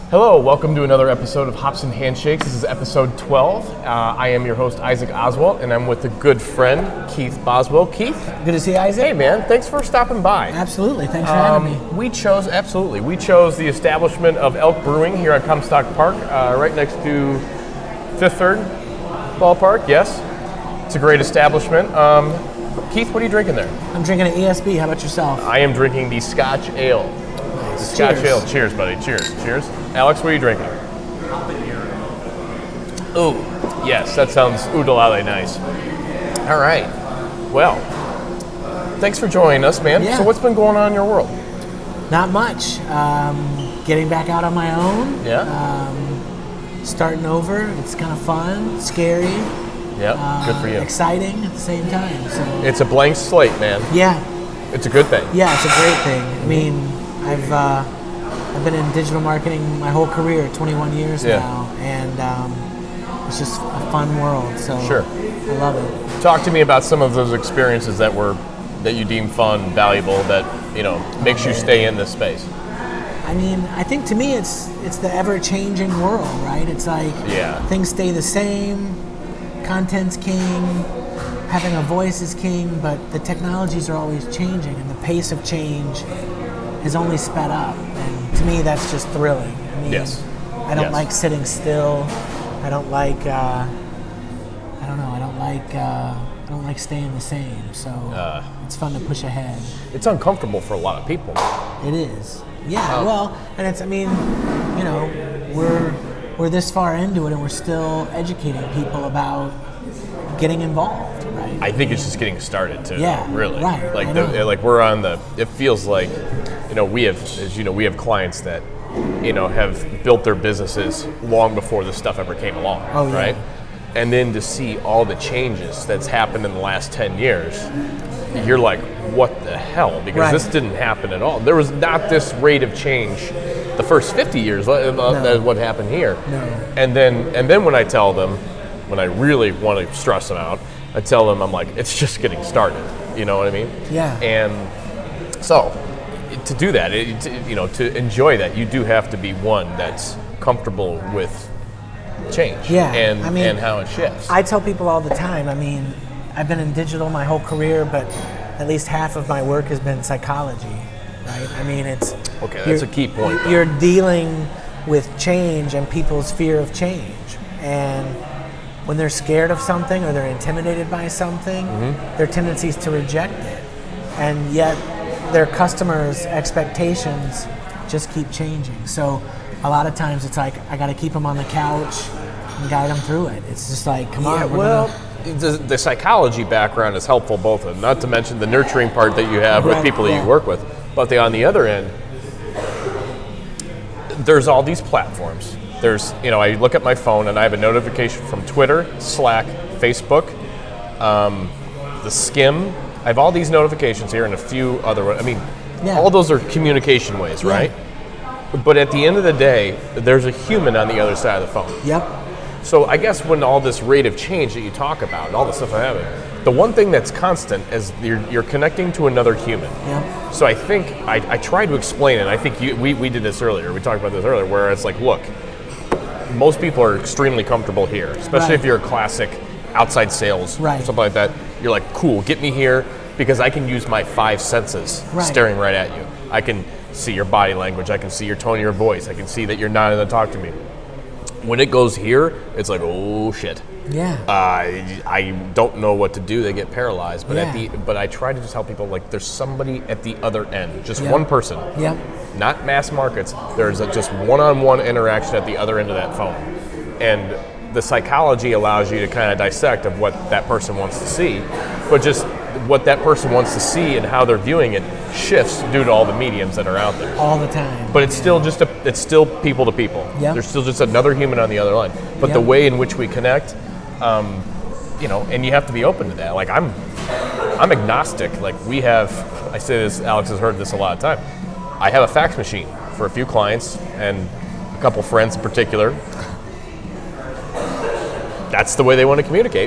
Hello, welcome to another episode of Hops and Handshakes. This is episode 12. I am your host, Isaac Oswalt, and I'm with a good friend, Keith Boswell. Keith? Good to see you, Isaac. Hey, man. Thanks for stopping by. Absolutely. Thanks for having me. We chose the establishment of Elk Brewing here at Comstock Park, right next to Fifth Third Ballpark. Yes. It's a great establishment. Keith, what are you drinking there? I'm drinking an ESB. How about yourself? I am drinking the Scotch Ale. Nice. Scotch Ale. Cheers, buddy. Cheers. Cheers. Alex, what are you drinking? Ooh, yes, that sounds oodalale nice. All right. Well, thanks for joining us, man. Yeah. So what's been going on in your world? Not much. Getting back out on my own. Yeah. Starting over. It's kind of fun, scary. Yeah, good for you. Exciting at the same time. So. It's a blank slate, man. Yeah. It's a good thing. Yeah, it's a great thing. I mean, I've been in digital marketing my whole career, 21 years now, and it's just a fun world. So Sure. I love it. Talk to me about some of those experiences that you deem fun, valuable, that makes you stay in this space. I mean, I think to me it's the ever-changing world, right? It's like things stay the same, content's king, having a voice is king, but the technologies are always changing, and the pace of change has only sped up. And to me, that's just thrilling. I mean, Yes. I don't like sitting still. I don't like. I don't like staying the same. So it's fun to push ahead. It's uncomfortable for a lot of people. It is. Yeah. Well, and it's. I mean, we're this far into it, and we're still educating people about getting involved, right? I think it's just getting started too. Yeah, really. right, Like we're on the. It feels like, we have clients that, have built their businesses long before this stuff ever came along. Oh, yeah. Right. And then to see all the changes that's happened in the last 10 years, you're like, what the hell? Because this didn't happen at all. There was not this rate of change the first 50 years as what happened here. No. And then when I tell them, when I really want to stress them out, I tell them, I'm like, it's just getting started. You know what I mean? Yeah. And so to do that, to enjoy that, you do have to be one that's comfortable with change. Yeah. And how it shifts. I tell people all the time, I mean, I've been in digital my whole career, but at least half of my work has been psychology, right? I mean, it's... Okay, that's a key point. You're dealing with change and people's fear of change. And when they're scared of something or they're intimidated by something, their tendency is to reject it. And yet their customers' expectations just keep changing. So a lot of times it's like, I got to keep them on the couch and guide them through it. It's just like, come on. The psychology background is helpful both, and not to mention the nurturing part that you have with people that you work with. But on the other end, there's all these platforms. There's, I look at my phone and I have a notification from Twitter, Slack, Facebook, the Skim. I have all these notifications here and a few other, all those are communication ways, right? But at the end of the day, there's a human on the other side of the phone. Yep. So I guess when all this rate of change that you talk about and all the stuff I have, the one thing that's constant is you're connecting to another human. Yep. So I think I tried to explain it. I think we did this earlier. We talked about this earlier, where it's like, look, most people are extremely comfortable here, especially if you're a classic outside sales or something like that. You're like, cool, get me here because I can use my 5 senses staring right at you. I can see your body language. I can see your tone of your voice. I can see that you're not going to talk to me. When it goes here, it's like, oh shit. Yeah. I don't know what to do. They get paralyzed. But but I try to just help people, like, there's somebody at the other end, just one person. Yep. Not mass markets. There's just one-on-one interaction at the other end of that phone. And the psychology allows you to kind of dissect of what that person wants to see, but just what that person wants to see and how they're viewing it shifts due to all the mediums that are out there. All the time. But it's still it's still people to people. Yep. There's still just another human on the other line. But the way in which we connect, and you have to be open to that. Like I'm agnostic. Like I say this, Alex has heard this a lot of time. I have a fax machine for a few clients and a couple friends in particular. That's the way they want to communicate.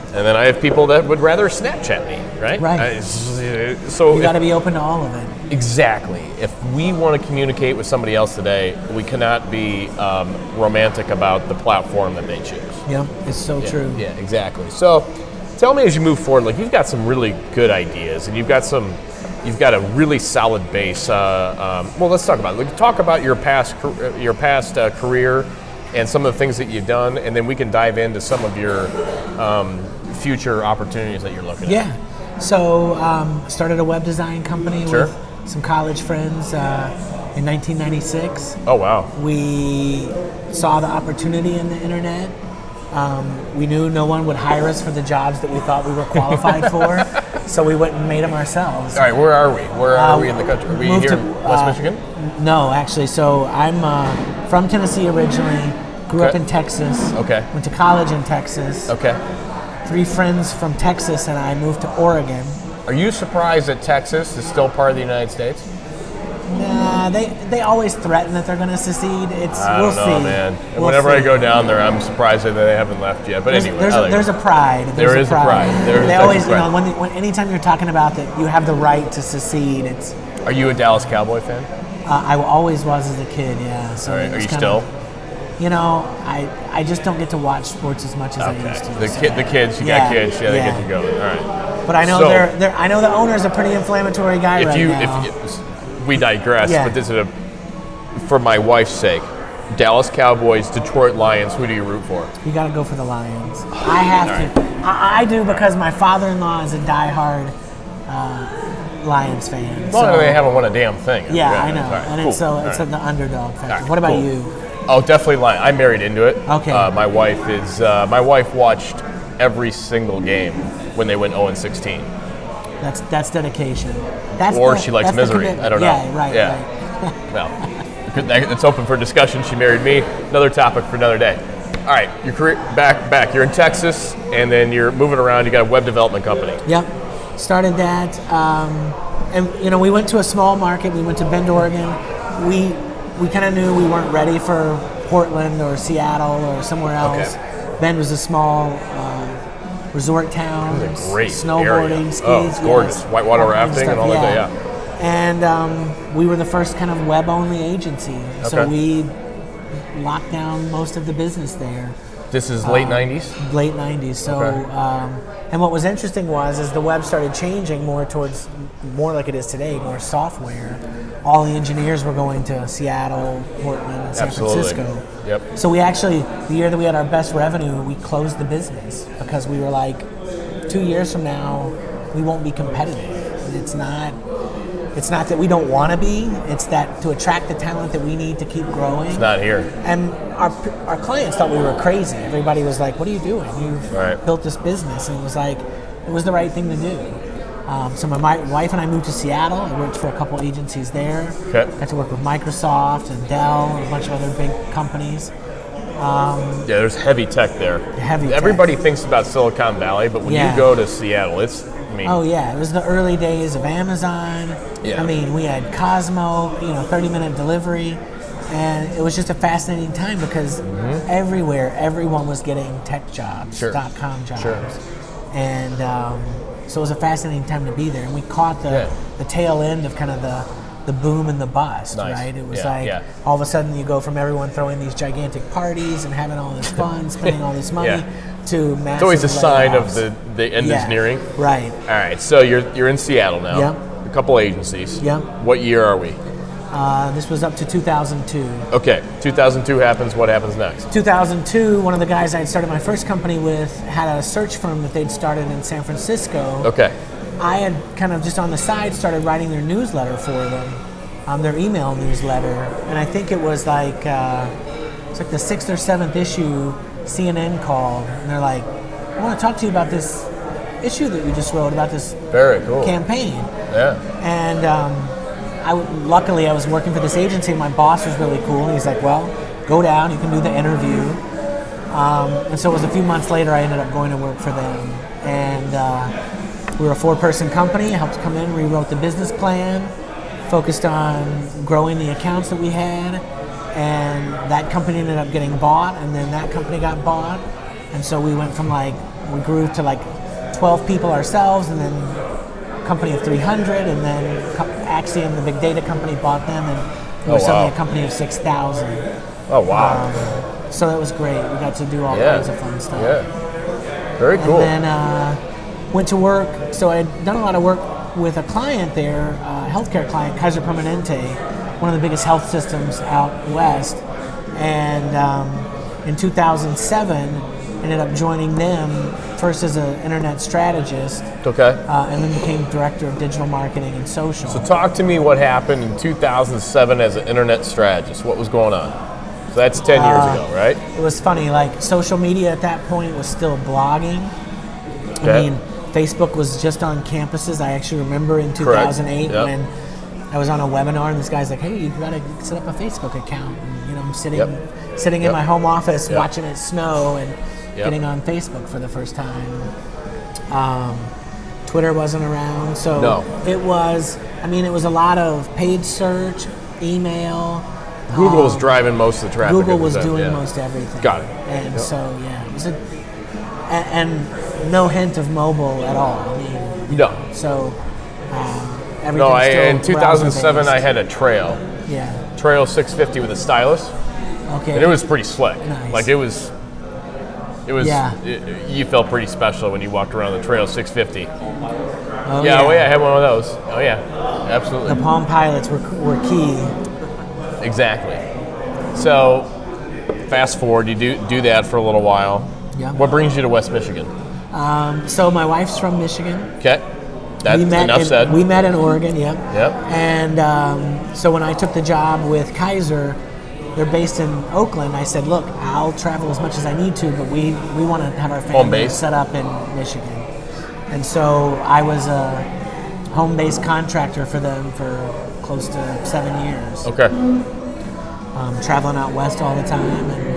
And then I have people that would rather Snapchat me, right? Right. So You got to be open to all of it. exactly. If we want to communicate with somebody else today, we cannot be romantic about the platform that they choose. Yep, it's so true. Yeah, exactly. So tell me as you move forward, like you've got some really good ideas, and you've got a really solid base. Well, let's talk about it. Talk about your past career and some of the things that you've done, and then we can dive into some of your future opportunities that you're looking at. Yeah. So started a web design company with some college friends in 1996. Oh, wow. We saw the opportunity in the internet. We knew no one would hire us for the jobs that we thought we were qualified for, so we went and made them ourselves. All right, where are we? Where are we in the country? Are we moved here to, in West Michigan? No, actually. So I'm from Tennessee originally, grew up Okay. in Texas, Okay. went to college in Texas. Okay. 3 friends from Texas and I moved to Oregon. Are you surprised that Texas is still part of the United States? Nah, they always threaten that they're going to secede. I We'll don't know, see. man. We'll Whenever I see. go down there, I'm surprised that they haven't left yet. But anyway, There's a pride. There is a pride. There is they a always, pride. you know, when anytime you're talking about that you have the right to secede, it's. Are you a Dallas Cowboy fan? I always was as a kid, yeah. So All right. it Are was you kind still? of- You know, I just don't get to watch sports as much as I used to. The so- kids, you got kids, yeah, they get to go. All right. But I know So- I know the owner's a pretty inflammatory guy right now. We digress, Yeah. but this is for my wife's sake. Dallas Cowboys, Detroit Lions. Who do you root for? You got to go for the Lions. I have to. I do because my father-in-law is a diehard Lions fan. Well, so, they haven't won a damn thing. yeah, I know, All right, and cool. it's All it's right. the underdog factor. All right, What about cool. you? Oh, definitely Lions. I married into it. Okay. My wife watched every single game when they went 0-16. That's dedication. She likes misery. I don't know. Yeah, right. Yeah. Right. Well, it's open for discussion. She married me. Another topic for another day. All right, your career back. You're in Texas, and then you're moving around. You got a web development company. Yep. Started that, and you know, we went to a small market. We went to Bend, Oregon. We kind of knew we weren't ready for Portland or Seattle or somewhere else. Okay. Bend was a small resort town. It was a great snowboarding, area. skis. Oh, it's gorgeous. yes, Whitewater all kinds of rafting and stuff, all that. Yeah. And we were the first kind of web-only agency, so Okay. we locked down most of the business there. This is late 90s? Late 90s. So, Okay. and what was interesting was, as the web started changing more like it is today, more software, all the engineers were going to Seattle, Portland, and San Absolutely. Francisco. Yep. So we actually, the year that we had our best revenue, we closed the business because we were like, 2 years from now, we won't be competitive. It's not that we don't want to be, it's that to attract the talent that we need to keep growing. It's not here. And our clients thought we were crazy. Everybody was like, "What are you doing? You've Right. built this business." And it was the right thing to do. So my wife and I moved to Seattle. I worked for a couple agencies there. Okay. Got to work with Microsoft and Dell and a bunch of other big companies. Yeah, there's heavy tech there. Heavy tech. Everybody thinks about Silicon Valley, but when Yeah. you go to Seattle, Oh yeah, it was the early days of Amazon. Yeah. I mean, we had Cosmo, 30-minute delivery, and it was just a fascinating time because everywhere, everyone was getting tech jobs, Sure. .com jobs, Sure. and so it was a fascinating time to be there. And we caught the tail end of kind of the boom and the bust, Nice. right? It was Yeah. all of a sudden you go from everyone throwing these gigantic parties and having all this fun, spending all this money, Yeah. to massive It's always a sign of layoffs. the end is Yeah, nearing. right. All right, so you're in Seattle now. Yep. A couple agencies. Yep. What year are we? This was up to 2002. Okay, 2002 happens. What happens next? 2002, one of the guys I'd started my first company with had a search firm that they'd started in San Francisco. Okay. I had kind of just on the side started writing their newsletter for them, their email newsletter, and I think it was like it's like the 6th or 7th issue. CNN called, and they're like, "I want to talk to you about this issue that you just wrote about this Very cool. campaign." Yeah. And luckily I was working for this agency, and my boss was really cool, and he's like, "Well, go down, you can do the interview." And so it was a few months later I ended up going to work for them, and we were a 4-person company. I helped come in, rewrote the business plan, focused on growing the accounts that we had, and that company ended up getting bought, and then that company got bought, and so we went from like we grew to like 12 people ourselves, and then a company of 300, and then Axiom, the big data company, bought them, and we were suddenly a company of 6,000. Oh, wow. So that was great. We got to do all kinds of fun stuff. Yeah. Very cool. And then went to work. So I had done a lot of work with a client there, a healthcare client, Kaiser Permanente, one of the biggest health systems out west. And in 2007, ended up joining them first as an internet strategist. Okay. And then became director of digital marketing and social. So talk to me what happened in 2007 as an internet strategist. What was going on? So that's 10 years ago, right? It was funny, like social media at that point was still blogging. Okay. I mean, Facebook was just on campuses. I actually remember in 2008 when I was on a webinar and this guy's like, hey, you gotta set up a Facebook account. And, I'm sitting in my home office watching it snow and getting on Facebook for the first time. Twitter wasn't around, so it was a lot of paid search, email. Google was driving most of the traffic. Google was doing most everything. Got it. And it was and no hint of mobile at all. I mean, So everything. In 2007 I had a Trail. Yeah. Trail 650 with a stylus. Okay. And it was pretty slick. Nice. Like it was. You felt pretty special when you walked around the Trail 650. I had one of those. Oh yeah, absolutely. The Palm Pilots were key. Exactly. So, fast forward, you do that for a little while. Yeah. What brings you to West Michigan? So my wife's from Michigan. Okay. That's enough said. We met in Oregon, Yep. And so when I took the job with Kaiser, they're based in Oakland. I said, look, I'll travel as much as I need to, but we want to have our family set up in Michigan. And so I was a home-based contractor for them for close to 7 years. Okay. Traveling out west all the time and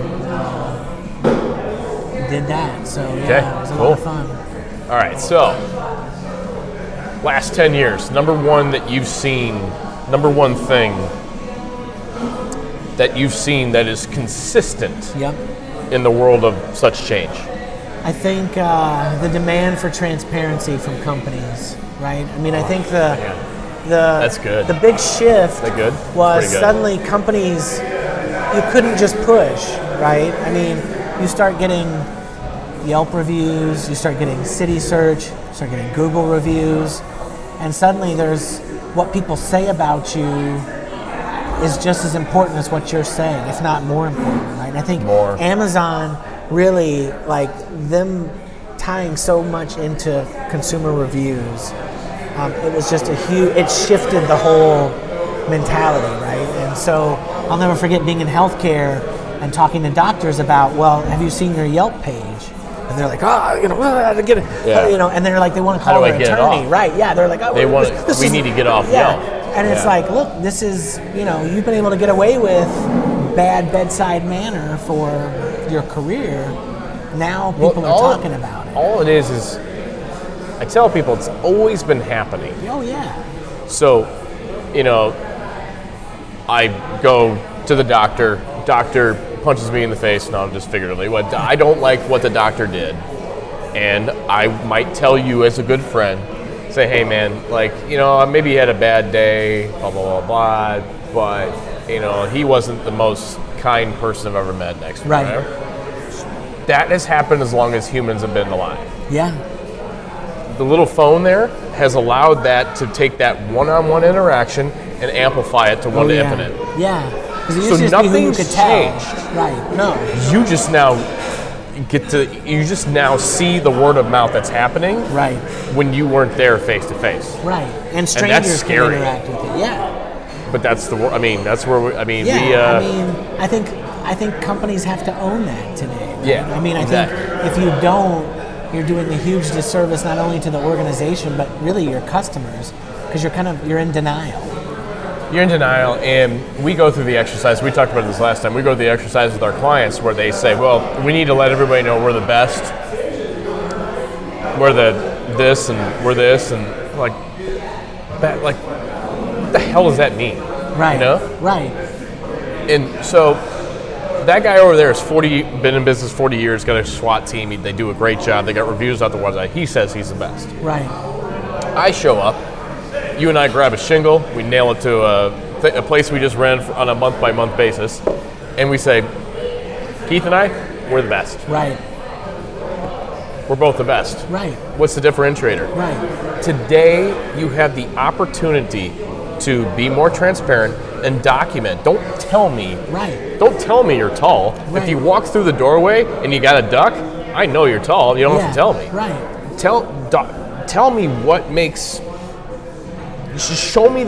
did that. So it was a lot of fun. All right, so last 10 years, number one thing that you've seen that is consistent in the world of such change? I think the demand for transparency from companies, right? I mean, I think that's good. The big shift was suddenly companies, you couldn't just push, right? I mean, you start getting Yelp reviews, you start getting City Search, you start getting Google reviews, and suddenly there's what people say about you is just as important as what you're saying, if not more important, right? And I think Amazon really, like them tying so much into consumer reviews, it was just it shifted the whole mentality, right? And so I'll never forget being in healthcare and talking to doctors about, well, have you seen your Yelp page? And they're like, to get it, and they're like, they want to call their attorney, right? Yeah, they're like, we need to get off Yelp. And it's like, look, this is, you've been able to get away with bad bedside manner for your career. Now people are talking about it. All it is I tell people it's always been happening. Oh, yeah. So, I go to the doctor punches me in the face, no, just figuratively. I don't like what the doctor did. And I might tell you as a good friend, say, hey man, maybe he had a bad day, blah, blah, blah, blah, but, he wasn't the most kind person I've ever met next to me. Right. That has happened as long as humans have been alive. Yeah. The little phone there has allowed that to take that one-on-one interaction and amplify it to one to infinite. Yeah. So nothing's changed. Right. No. You just now see the word of mouth that's happening. Right. When you weren't there face to face. Right. And strangers can interact with it. Yeah. But that's that's where we. I think companies have to own that today. Right? Yeah. I mean, I think if you don't, you're doing a huge disservice not only to the organization but really your customers, because you're in denial. You're in denial, and we go through the exercise. We talked about this last time. We go through the exercise with our clients where they say, well, we need to let everybody know we're the best. We're this, and we're this, and what the hell does that mean? Right. Right. And so that guy over there is been in business 40 years, got a SWAT team. They do a great job. They got reviews out the website. He says he's the best. Right. I show up. You and I grab a shingle. We nail it to a place we just rent on a month-by-month basis. And we say, Keith and I, we're the best. Right. We're both the best. Right. What's the differentiator? Right. Today, you have the opportunity to be more transparent and document. Don't tell me. Right. Don't tell me you're tall. Right. If you walk through the doorway and you got a duck, I know you're tall. You don't have to tell me. Right. Tell me what makes. Show me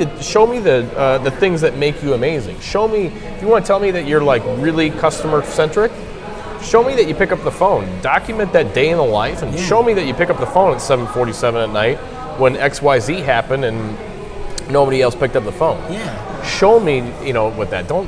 the things that make you amazing. Show me, if you want to tell me that you're like really customer centric, show me that you pick up the phone. Document that day in the life and show me that you pick up the phone at 7:47 at night when XYZ happened and nobody else picked up the phone. Yeah. Show me, with that. Don't,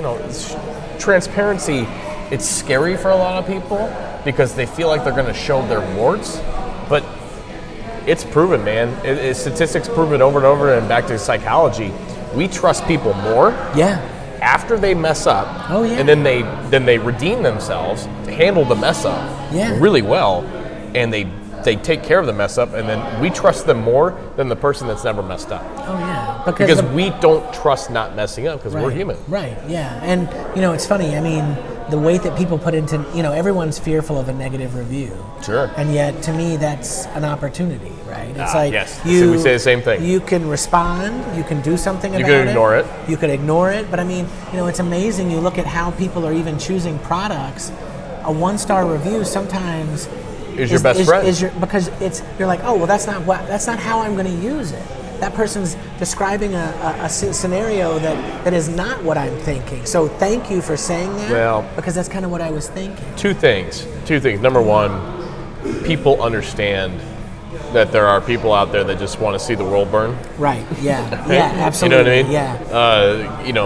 transparency, it's scary for a lot of people because they feel like they're going to show their warts, but it's proven, man. Statistics prove it over and over, and back to psychology. We trust people more after they mess up, and then they redeem themselves to handle the mess up really well, and they take care of the mess up, and then we trust them more than the person that's never messed up. Oh yeah, because we don't trust not messing up because we're human. Right. Yeah, and it's funny. I mean, the weight that people put into everyone's fearful of a negative review. Sure. And yet, to me, that's an opportunity, right? It's yes. We say the same thing. You can respond. You can do something about it. You can ignore it. You could ignore it. But I mean, it's amazing. You look at how people are even choosing products. A 1-star review sometimes is your best friend. Because you're like, oh well, that's not how I'm going to use it. That person's describing a scenario that is not what I'm thinking. So thank you for saying that. Well, because that's kind of what I was thinking. Two things. Number one, people understand that there are people out there that just want to see the world burn. Right. Yeah. Yeah. Absolutely. You know what I mean?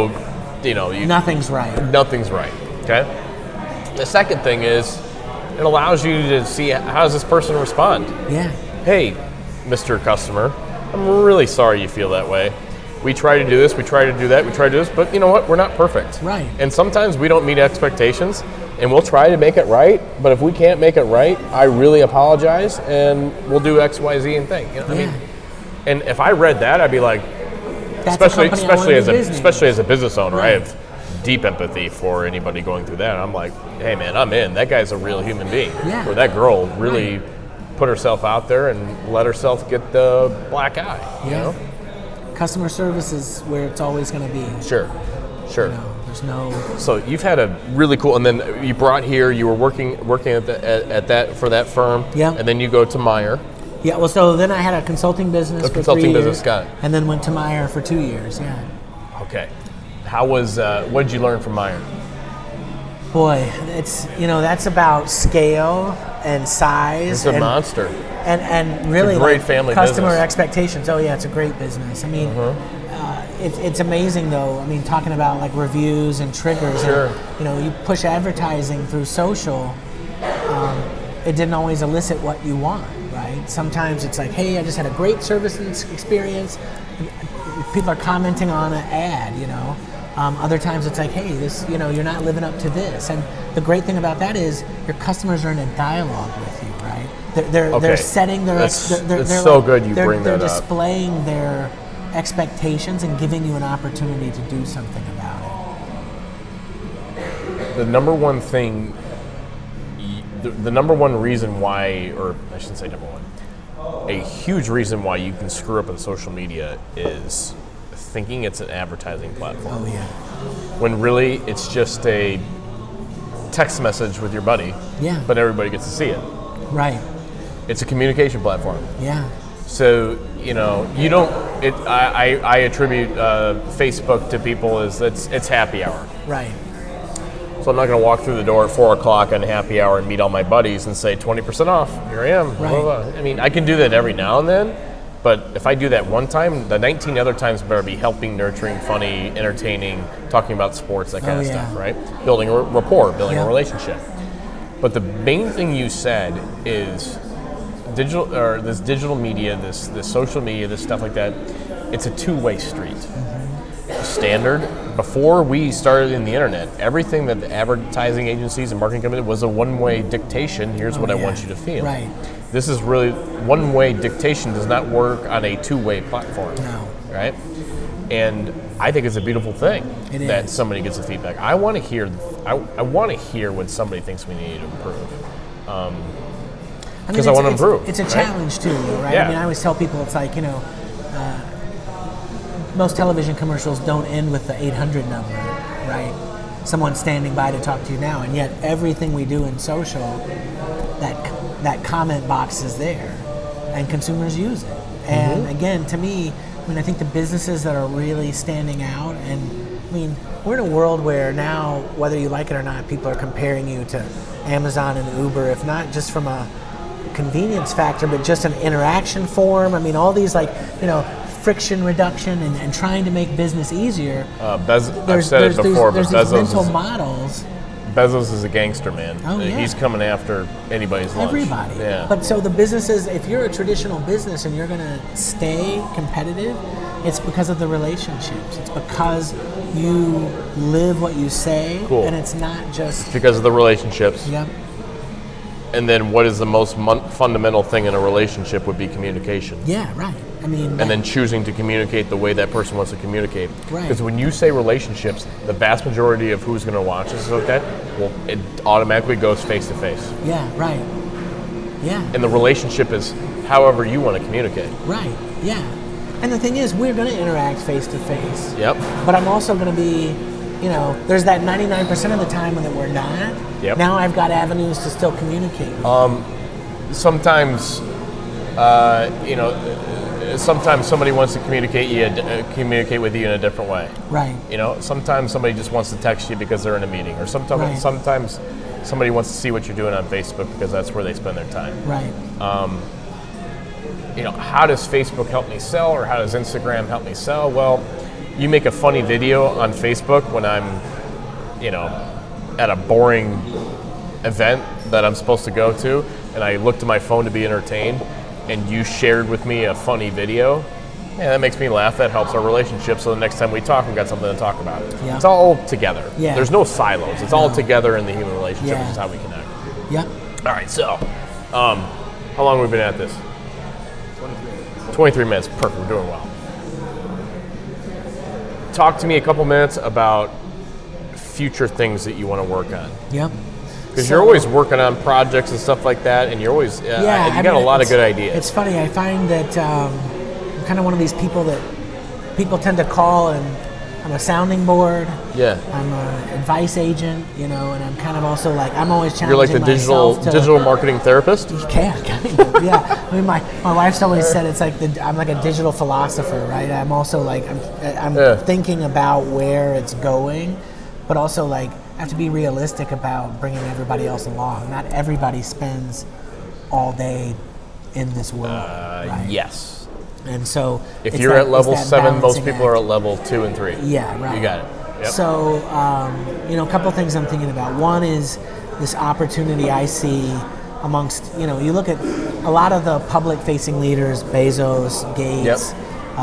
Yeah. Nothing's right. Nothing's right. Okay. The second thing is, it allows you to see how does this person respond. Yeah. Hey, Mr. Customer, I'm really sorry you feel that way. We try to do this, we try to do that, we try to do this, but you know what? We're not perfect. Right. And sometimes we don't meet expectations, and we'll try to make it right, but if we can't make it right, I really apologize, and we'll do X, Y, Z and thing. I mean, and if I read that, I'd be like, especially as a business owner, I have deep empathy for anybody going through that. I'm like, hey man, I'm in. That guy's a real human being. Yeah. Or that girl really put herself out there and let herself get the black eye. You know? Customer service is where it's always going to be. Sure. There's no. So you've had a really cool, and then you brought here. You were working at that for that firm. Yeah. And then you go to Meijer. Yeah. Well, so then I had a consulting business for 3 years. Got it. And then went to Meijer for 2 years. Yeah. Okay. How was? What did you learn from Meijer? Boy, it's that's about scale and size. It's a monster. And really, it's a great family customer business. Expectations. Oh yeah, it's a great business. I mean, it's amazing though. I mean, talking about like reviews and triggers. Sure. And, you push advertising through social. It didn't always elicit what you want, right? Sometimes it's like, hey, I just had a great service experience. People are commenting on an ad, Other times it's like, hey, this, you're not living up to this. And the great thing about that is your customers are in a dialogue with you, right? They're setting their it's so good you bring that up. They're displaying their expectations and giving you an opportunity to do something about it. The number one thing, the number one reason why, or I shouldn't say number one, a huge reason why you can screw up on social media is thinking it's an advertising platform. Oh yeah. When really it's just a text message with your buddy. Yeah. But everybody gets to see it. Right. It's a communication platform. Yeah. So you don't. I attribute Facebook to people as it's happy hour. Right. So I'm not going to walk through the door at 4:00 on happy hour and meet all my buddies and say 20% off. Here I am. Right. Blah, blah, blah. I mean, I can do that every now and then. But if I do that one time, the 19 other times better be helping, nurturing, funny, entertaining, talking about sports, that kind of stuff, right? Building a rapport, building a relationship. But the main thing you said is this digital media, this social media, this stuff like that. It's a two-way street. standard. Before we started in the internet, everything that the advertising agencies and marketing companies was a one-way dictation. Here's what I want you to feel. Right. This is really one-way dictation does not work on a two-way platform. No. Right? And I think it's a beautiful thing that is. somebody gets the feedback. I want to hear. I want to hear when somebody thinks we need to improve. Because I want to improve. It's a challenge too, right? Yeah. I mean, I always tell people it's like, most television commercials don't end with the 800 number, right? Someone standing by to talk to you now, and yet everything we do in social, that comment box is there, and consumers use it. And again, to me, I mean, I think the businesses that are really standing out, and I mean, we're in a world where now, whether you like it or not, people are comparing you to Amazon and Uber, if not just from a convenience factor, but just an interaction form. I mean, all these friction reduction and trying to make business easier. I've said it before, but there's these mental models. Bezos is a gangster, man. Oh, yeah. He's coming after anybody's lunch. Everybody. Yeah. But so the businesses, if you're a traditional business and you're going to stay competitive, it's because of the relationships. It's because you live what you say, Cool. and it's not just because of the relationships. Yep. And then what is the most fundamental thing in a relationship would be communication. Yeah, right. I mean, and then choosing to communicate the way that person wants to communicate. Right. Because when you say relationships, the vast majority of who's going to watch this like that, well, it automatically goes face to face. Yeah, right. Yeah. And the relationship is however you want to communicate. Right. Yeah. And the thing is, we're going to interact face to face. Yep. But I'm also going to be, there's that 99% of the time that we're not. Yep. Now I've got avenues to still communicate. Sometimes, sometimes somebody wants to communicate with you in a different way. Right. Sometimes somebody just wants to text you because they're in a meeting, or sometimes somebody wants to see what you're doing on Facebook because that's where they spend their time. Right. How does Facebook help me sell, or how does Instagram help me sell? Well, you make a funny video on Facebook when I'm, at a boring event that I'm supposed to go to, and I look to my phone to be entertained, and you shared with me a funny video, that makes me laugh. That helps our relationship. So the next time we talk, we've got something to talk about. Yeah. It's all together. Yeah. There's no silos. It's all together in the human relationship, which is how we connect. Yep. All right, so how long have we been at this? 23 minutes. Perfect. We're doing well. Talk to me a couple minutes about future things that you want to work on. Yep. Because you're always working on projects and stuff like that, and you're always you got a lot of good ideas. It's funny. I find that I'm kind of one of these people that people tend to call, and I'm a sounding board. Yeah. I'm an advice agent, and I'm kind of also I'm always challenging You're like the digital marketing therapist? Kind of, yeah. I mean, my wife's always said it's like I'm like a digital philosopher, right? I'm also I'm thinking about where it's going, but also I have to be realistic about bringing everybody else along. Not everybody spends all day in this world. Right? Yes. And so if you're at level 7, most people are at level 2 and 3. Yeah, right. You got it. Yep. So, a couple things I'm thinking about. One is this opportunity I see amongst, you look at a lot of the public-facing leaders, Bezos, Gates,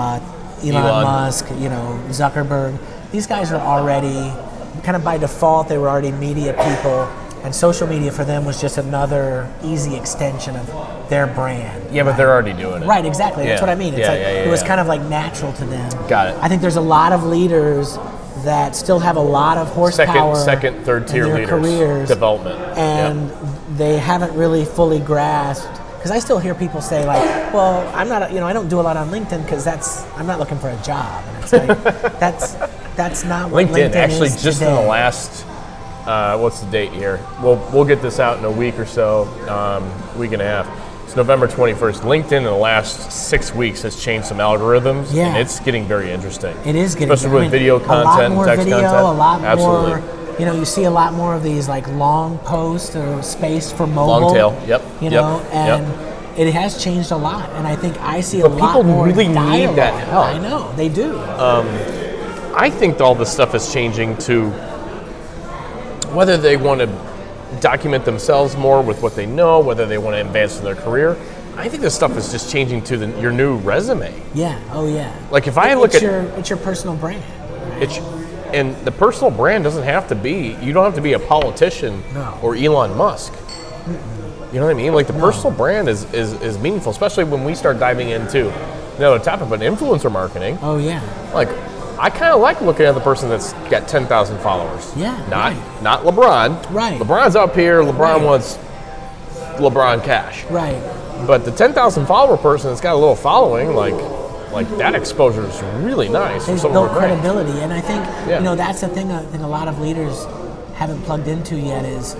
Elon Musk, Zuckerberg. These guys are already, kind of by default, they were already media people, and social media for them was just another easy extension of their brand. Yeah, but they're already doing it. Right, exactly. That's what I mean. It's it was kind of natural to them. Got it. I think there's a lot of leaders that still have a lot of horsepower, second, third tier in their leaders, careers, development, and they haven't really fully grasped. Because I still hear people say well, I'm not, I don't do a lot on LinkedIn because I'm not looking for a job, and it's that's not what LinkedIn actually is just today. in the last. What's the date here? We'll get this out in a week or so, week and a half. It's November 21st. LinkedIn in the last 6 weeks has changed some algorithms, and it's getting very interesting. It is getting, especially with video content and text content. A lot Absolutely. more. You see a lot more of these long posts or space for mobile. Long tail. Yep. And it has changed a lot, and I think I see a lot more people really dialogue. need that help. I know they do. I think all this stuff is changing to whether they want to document themselves more with what they know, whether they want to advance in their career. I think this stuff is just changing to your new resume. Yeah. Oh yeah. If I look at it's your personal brand. Right? And the personal brand doesn't have to be, you don't have to be a politician or Elon Musk. You know what I mean? Like the personal brand is meaningful, especially when we start diving into another topic, but influencer marketing. Oh yeah. Like I kind of like looking at the person that's got 10,000 followers. Yeah. Not LeBron. Right. LeBron's up here. LeBron wants LeBron cash. Right. But the 10,000 follower person that's got a little following, like that exposure is really nice. It's built credibility, and I think that's the thing. I think a lot of leaders haven't plugged into yet is,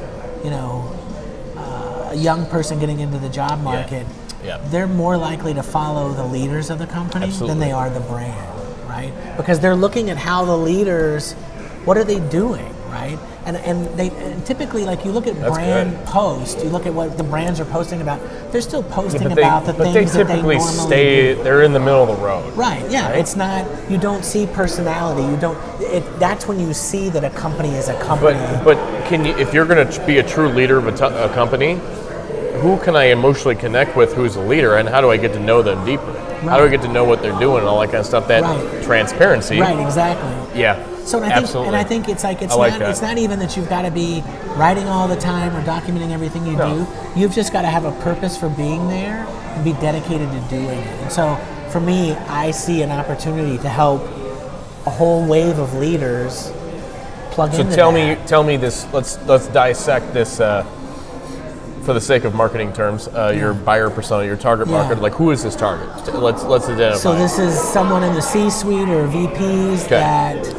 a young person getting into the job market. Yeah. They're more likely to follow the leaders of the company than they are the brand, right? Because they're looking at how the leaders, what are they doing, right? And typically, like you look at brand posts, you look at what the brands are posting about. They're still posting about the things that they normally do. They're in the middle of the road. Right. Yeah. Right? It's not. You don't see personality. You don't. That's when you see that a company is a company. But can you, if you're going to be a true leader of a company, who can I emotionally connect with? Who's a leader, and how do I get to know them deeper? Right. How do I get to know what they're doing and all that kind of stuff? That transparency. Right. Exactly. Yeah. So I think it's like it's not even that you've got to be writing all the time or documenting everything you do. You've just got to have a purpose for being there and be dedicated to doing it. And so for me, I see an opportunity to help a whole wave of leaders plug into that. So tell me this. Let's dissect this for the sake of marketing terms. Your buyer persona, your target market. Like who is this target? Let's identify. So this is someone in the C-suite or VPs that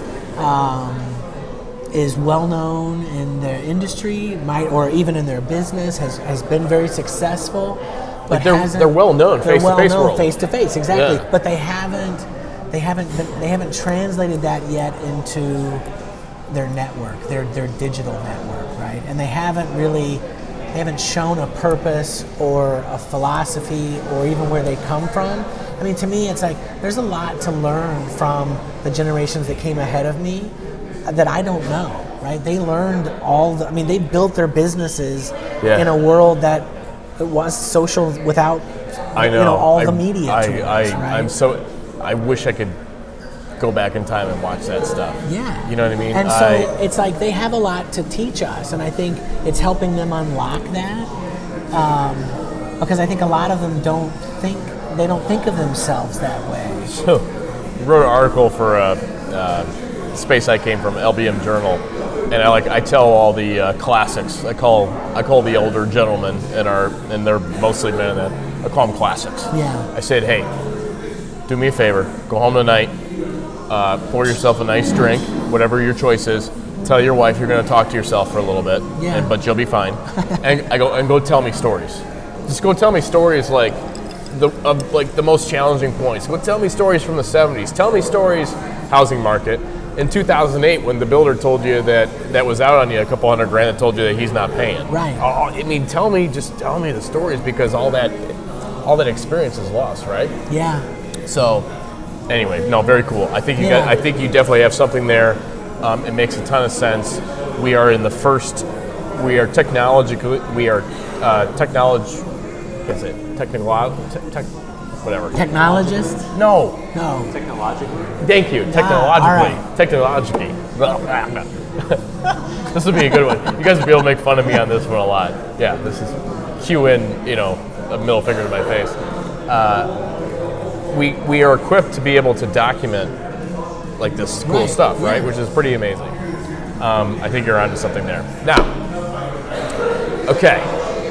is well known in their industry, or even in their business, has been very successful, but they're well known face to face world. Face to face, exactly. Yeah. But they haven't translated that yet into their network, their digital network, right? And they haven't shown a purpose or a philosophy or even where they come from. I mean, to me, it's like there's a lot to learn from the generations that came ahead of me that I don't know, right? They learned they built their businesses in a world that was social without, all the media tools, right? I wish I could go back in time and watch that stuff. Yeah. You know what I mean? And so it's like they have a lot to teach us, and I think it's helping them unlock that, because I think a lot of them don't think of themselves that way. So, you wrote an article for Space I Came From, LBM Journal, and I tell all the classics. I call the older gentlemen and they're mostly men. I call them classics. Yeah. I said, hey, do me a favor, go home tonight, pour yourself a nice drink, whatever your choice is. Tell your wife you're going to talk to yourself for a little bit, but you'll be fine. and go tell me stories. Just go tell me stories like the most challenging points. Go tell me stories from the 70s. Tell me stories, housing market. In 2008, when the builder told you that was out on you, a couple $100,000, that told you that he's not paying. Right. I mean, tell me the stories, because all that experience is lost, right? Yeah. So, anyway, no, very cool. I think you definitely have something there. It makes a ton of sense. We are technologically. Whatever. Technologist? No. Technologically? Thank you. Technologically. Right. Technologically. This would be a good one. You guys would be able to make fun of me on this one a lot. Yeah, this is cue in, a middle finger to my face. We are equipped to be able to document like this cool stuff, right? Which is pretty amazing. I think you're onto something there. Now, okay.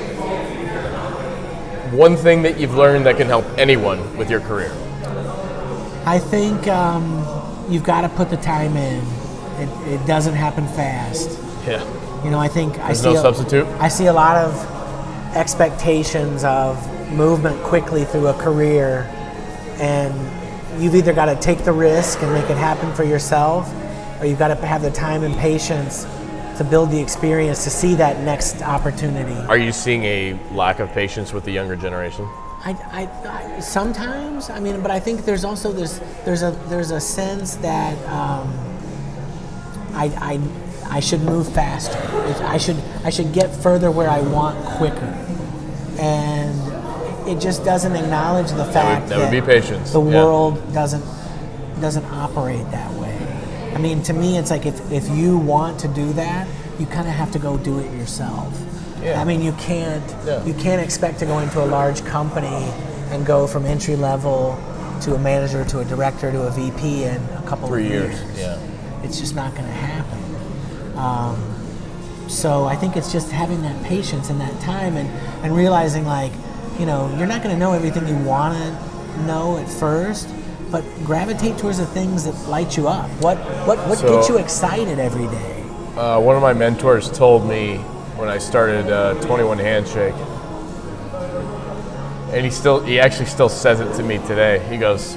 One thing that you've learned that can help anyone with your career? I think you've got to put the time in. It doesn't happen fast. Yeah. I think There's no substitute? I see a lot of expectations of movement quickly through a career, and you've either got to take the risk and make it happen for yourself, or you've got to have the time and patience to build the experience to see that next opportunity. Are you seeing a lack of patience with the younger generation? I sometimes, but I think there's also there's a sense that I should move faster. I should get further where I want quicker, and it just doesn't acknowledge the fact that would be patience. The world doesn't operate that way. mean, to me, it's like if you want to do that, you kind of have to go do it yourself. Yeah. I mean, you can't expect to go into a large company and go from entry level to a manager to a director to a VP in a couple 3 of years. Yeah. It's just not going to happen. So I think it's just having that patience and that time and realizing, like, you know, you're not going to know everything you want to know at first, but gravitate towards the things that light you up. What gets you excited every day? One of my mentors told me when I started 21 Handshake, and he actually still says it to me today. He goes,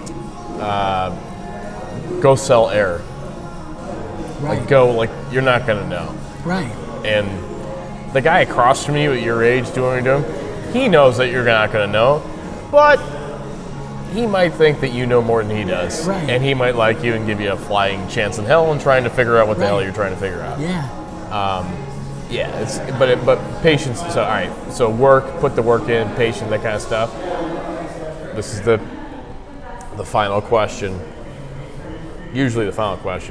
"Go sell air." Right. Like you're not gonna know. Right. And the guy across from you at your age doing what you're doing, he knows that you're not gonna know, but he might think that you know more than he does. Right. And he might like you and give you a flying chance in hell and trying to figure out what the hell you're trying to figure out. Yeah. Yeah, but patience. So all right, so put the work in, patience, that kind of stuff. This is the final question. Usually the final question.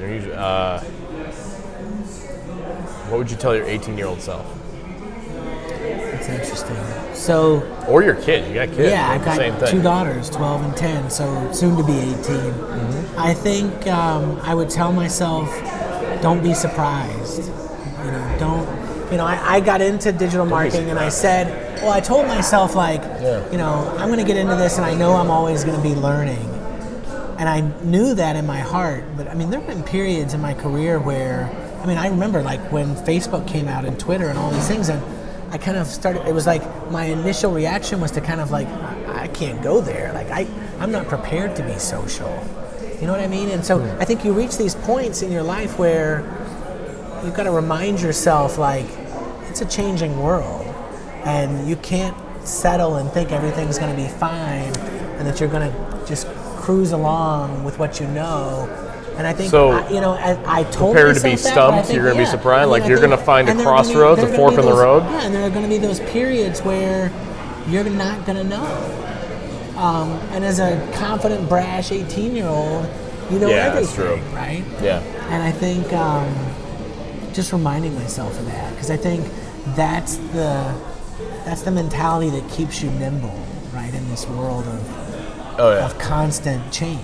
What would you tell your 18-year-old self? It's interesting. So. Or your kid. You got kids. Yeah, I've got same thing. 2 daughters, 12 and 10, so soon to be 18. Mm-hmm. I think I would tell myself, don't be surprised. You know, don't. You know, I got into digital marketing and I said, well, I told myself, like, you know, I'm going to get into this and I know I'm always going to be learning. And I knew that in my heart, but I mean, there have been periods in my career where, I mean, I remember like when Facebook came out and Twitter and all these things, and I kind of started, it was like my initial reaction was to kind of like, I can't go there. Like I'm not prepared to be social. You know what I mean? And so I think you reach these points in your life where you've got to remind yourself, like, it's a changing world and you can't settle and think everything's going to be fine and that you're going to just cruise along with what you know. And I think, so, you know, I told prepare myself to be that, stumped, you're going to be surprised, like you're going to find a crossroads, a fork in the road. Yeah, and there are going to be those periods where you're not going to know. And as a confident, brash 18-year-old, you know everything, that's true. Right? Yeah. And I think just reminding myself of that, because I think that's the mentality that keeps you nimble, right, in this world of constant change.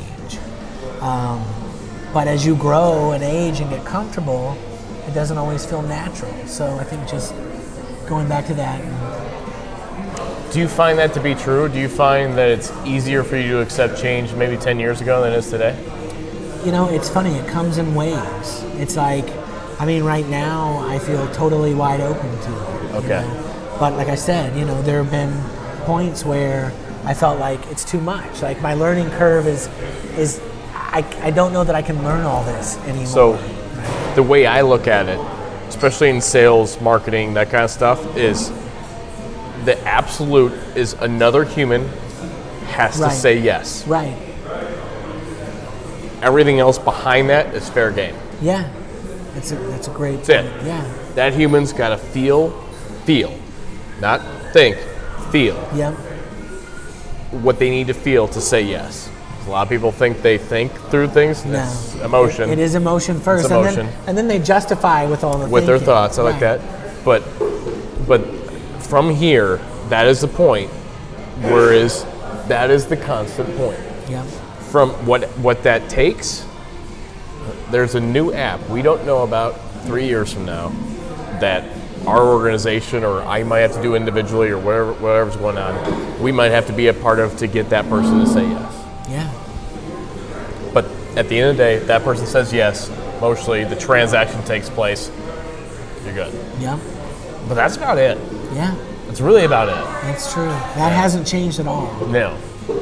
But as you grow and age and get comfortable, it doesn't always feel natural. So I think just going back to that. Do you find that to be true? Do you find that it's easier for you to accept change maybe 10 years ago than it is today? You know, it's funny. It comes in waves. It's like, I mean, right now I feel totally wide open to it. Okay. You know? But like I said, you know, there have been points where I felt like it's too much. Like my learning curve is I don't know that I can learn all this anymore. So right? The way I look at it, especially in sales, marketing, that kind of stuff, is the absolute is another human has to say yes. Right. Everything else behind that is fair game. Yeah. That's a great That's point. it. Yeah. That human's got to feel, not think, feel. Yep. What they need to feel to say yes. A lot of people think they think through things. No. It's emotion. It is emotion first. It's emotion. And then they justify with all the with thinking. their thoughts. I like that. But from here, that is the point. Whereas that is the constant point. Yep. From what that takes, there's a new app we don't know about 3 years from now that our organization or I might have to do individually or whatever's going on, we might have to be a part of to get that person to say yes. Yeah. But at the end of the day, if that person says yes, mostly the transaction takes place, you're good. Yep. But that's about it. Yeah. That's really about it. That's true. That hasn't changed at all. No,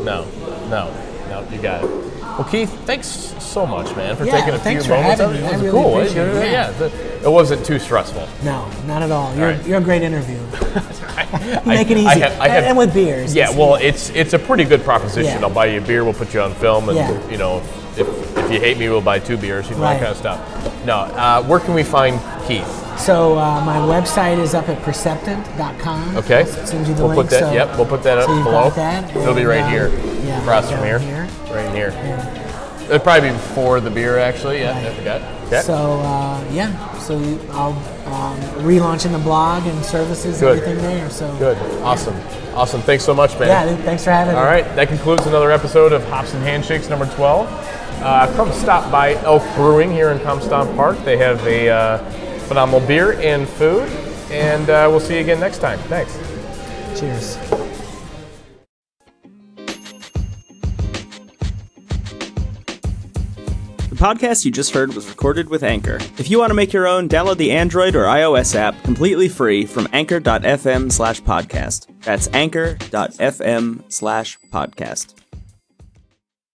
you got it. Well, Keith, thanks so much, man, for taking a few moments. Having me. It was I really cool. appreciate it. It wasn't too stressful. No, not at all. Right. You're a great interviewer. You make it easy. And with beers. Yeah, well, it's a pretty good proposition. Yeah. I'll buy you a beer. We'll put you on film, and you know, if you hate me, we'll buy 2 beers. You know, that kind of stuff. No, where can we find Keith? So my website is up at perceptant.com. Okay. I'll send you the we'll link. Put that. Yep, we'll put that up so you've below. got that, It'll be right here, yeah, across from here. here. Right in here. It'd probably be before the beer, actually. Yeah, I forgot. Okay. So I'll relaunching the blog and services, everything there. So good, awesome, awesome. Thanks so much, man. Yeah, thanks for having me. All right, that concludes another episode of Hops and Handshakes number 12. Come stop by Elk Brewing here in Comstock Park. They have a phenomenal beer and food, and we'll see you again next time. Thanks. Cheers. The podcast you just heard was recorded with Anchor. If you want to make your own, download the Android or iOS app completely free from anchor.fm/podcast. That's anchor.fm/podcast.